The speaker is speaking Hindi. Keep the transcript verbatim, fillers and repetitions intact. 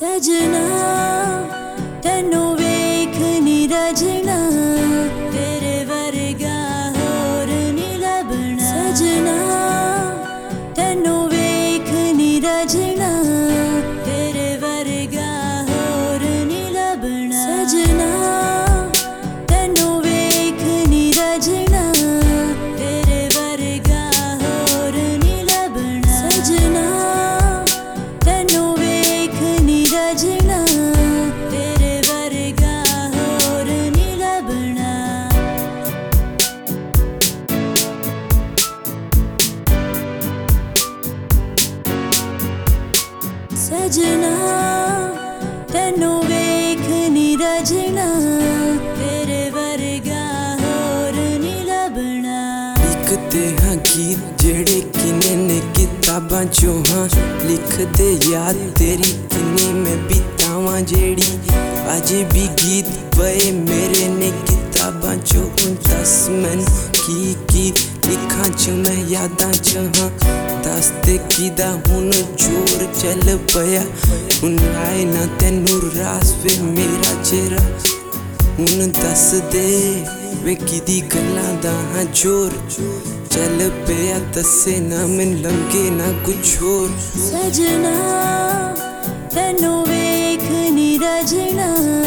सजना तेनू वेख नी रजना, तेरे वर्गा होर नी लभना। सजना तेनू वेख नी रजना, तेरे वर्गा होर नी लभना। सजना तेनू वेख नी रजना, तेरे वर्गा होर नी लभना। सजना तेनू वेख नी रजना, तेरे वर्गा होर नी लभना। सजना तेनू वेख नी रजना, तेरे वर्गा होर नी लभना। लिखते हाँ गीत जेड़े किने ने किताबां चों, हाँ लिखदे याद तेरी किने मैं बितावां जेड़ी। अज भी गीत पए मेरे ने किताबां चों, दस मैनू की की लिखां च मैं यादां च। हाँ दस दे किदा हुन जोर चल पया, हुन आए ना तैनू रास वे मेरा चेहरा। हुन दस दे वे किदी गल्लां दा हाँ जोर चल पया, दसे ना मैनू लंघे ना कुछ होर। सजना तेनू वेख नी रजना,